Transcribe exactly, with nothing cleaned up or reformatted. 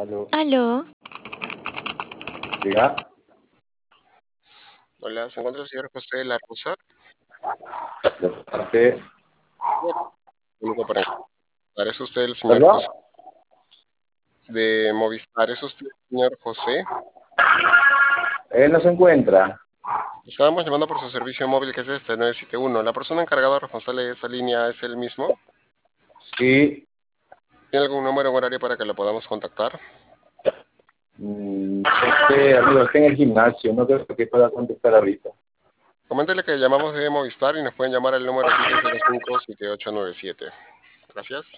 Aló, Aló, diga, Hola, ¿se encuentra el señor José de la Rosa? de parte, Único para encontrar. ¿Es usted el señor ¿perdón? José de Movistar? ¿Es usted el señor José? Él no se encuentra. Estábamos llamando por su servicio móvil que es este nueve siete uno. ¿La persona encargada responsable de esa línea es el mismo? Sí, ¿Tiene algún número en horario para que lo podamos contactar? mm, este amigo está en el gimnasio, no creo que pueda contestar ahorita. Coméntele que llamamos de Movistar y nos pueden llamar al número siete cero cinco siete ocho nueve siete. Gracias.